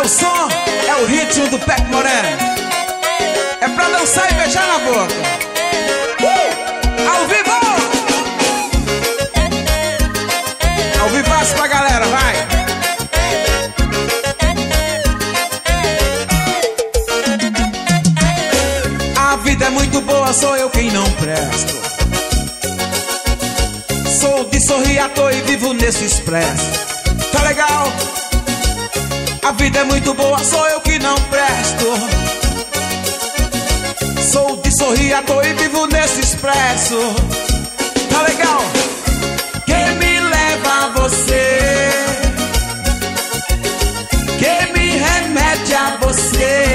o som, é o ritmo do Pepe Moreno. É pra dançar e beijar na boca. Ao vivo! Ao vivaço pra galera, vai! A vida é muito boa, sou eu quem não presto. Sou de sorrir à toa e vivo nesse expresso. Tá legal? A vida é muito boa, sou eu que não presto. Sou de sorrir à toa e vivo nesse expresso. Tá legal? Quem me leva a você, quem me remete a você,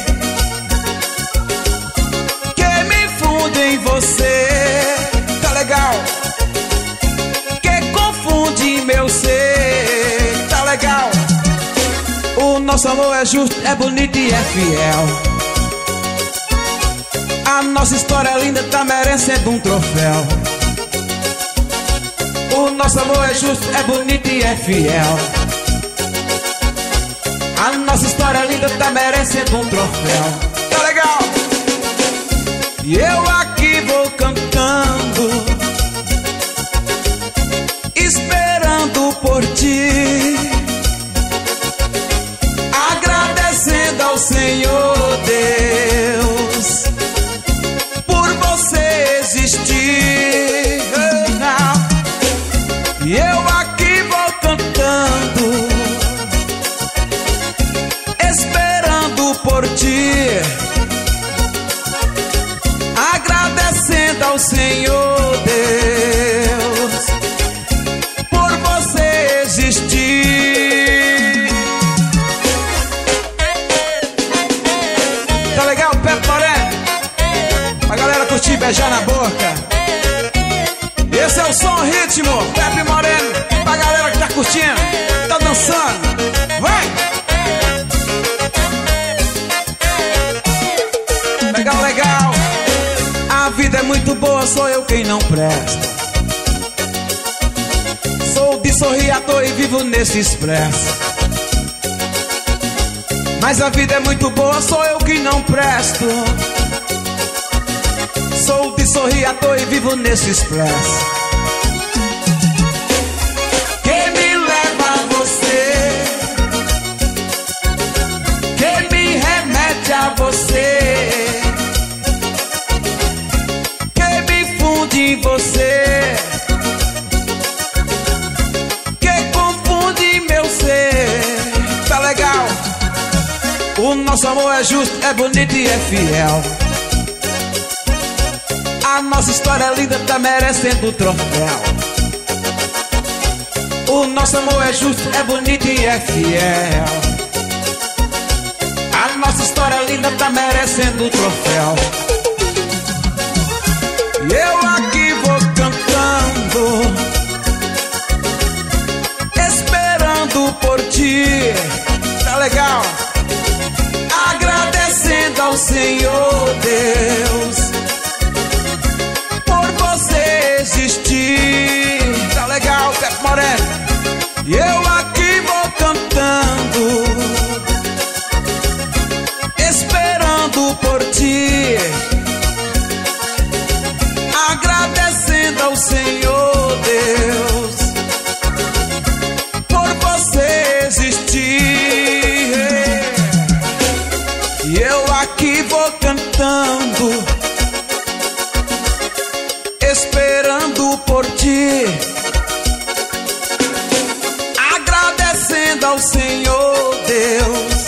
quem me funde em você. Tá legal? Que confunde meu ser. Tá legal? O nosso amor é justo, é bonito e é fiel. A nossa história linda tá merecendo um troféu. O nosso amor é justo, é bonito e é fiel. A nossa história linda tá merecendo um troféu. Tá legal? E eu aqui vou cantando, esperando por ti, agradecendo ao Senhor Deus por você existir. E eu aqui vou cantando, esperando por ti, agradecendo ao Senhor Deus por você existir. Tá legal, Pepe Moreno? A galera curtir, beijar na boca. Esse é o som, o ritmo, Pepe Moreno. Pra galera que tá curtindo, tá dançando, vai! Legal, legal. A vida é muito boa, sou eu quem não presta. Sou de sorrir à toa e vivo nesse expresso. Mas a vida é muito boa, sou eu que não presto. Sou de sorrir à toa e vivo nesse expresso. Quem me leva a você, quem me remete a você, quem me funde em você, que confunde meu ser. Tá legal? O nosso amor é justo, é bonito e é fiel. A nossa história linda tá merecendo o troféu. O nosso amor é justo, é bonito e é fiel. A nossa história linda tá merecendo o troféu. E eu aqui vou cantando, esperando por ti. Tá legal? Agradecendo ao Senhor Deus existir. Tá legal, Pepe Moreno? E eu aqui vou cantando, esperando por ti, agradecendo ao Senhor Deus por você existir. E eu aqui vou cantando, esperando por ti, agradecendo ao Senhor Deus